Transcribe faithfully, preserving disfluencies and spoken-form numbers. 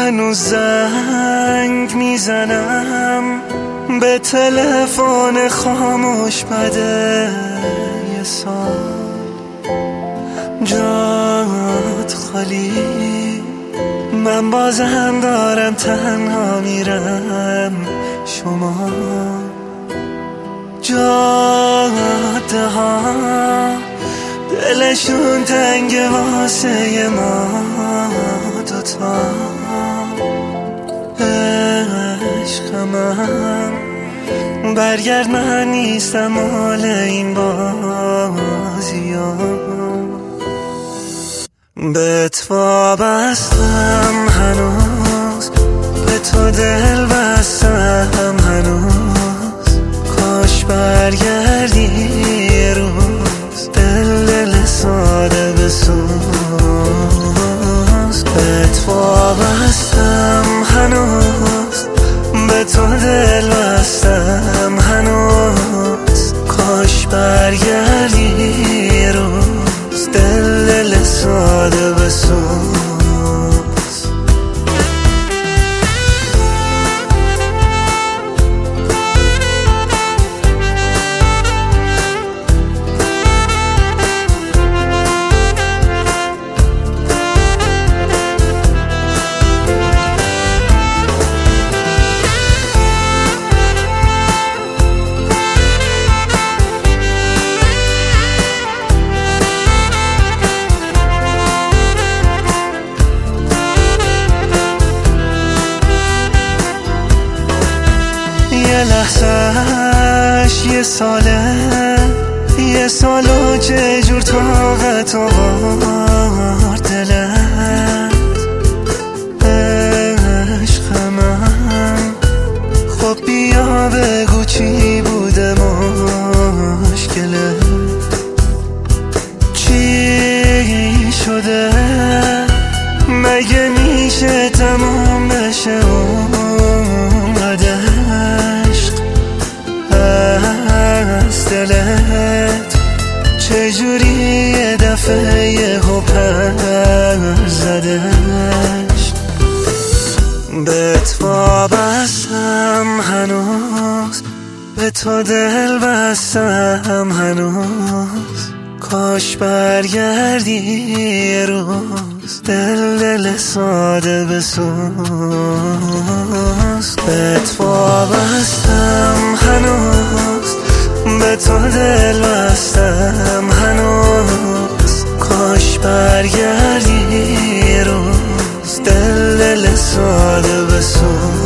هنوز زنگ میزنم به تلفن خاموش بده یه سال جات خالی، من بازم دارم تنها میرم. شما جاده ها دلشون تنگ واسه ما دوتا. عشق من برگرد، من نیستم مال این بازی ها. بهت وابستم هنوز، به تو دل بستم هنوز. کاش برگردی یه روز، دل دل ساده بسوز. بهت وابستم هنوز، به تو دل بستم هنوز. کاش برگردی یه روز، دل دل ساده بسوز. یه لحظهش یه ساله، یه سالو چه جور طاقت آورد دلت. عشق من خب بیا بگو چی بوده مشکلت، چی شده؟ مگه میشه تمام بشه اونقدر از دلت؟ چجوری یه دفعه یهو پر زدش؟ بهت وابستم هنوز، به تو دل بستم هنوز. کاش برگردی یه روز، دل دل ساده بسوز. بهت وابستم هنوز، به تو دل بستم هنوز. کاش برگردی یه روز، دل دل ساده بسوز.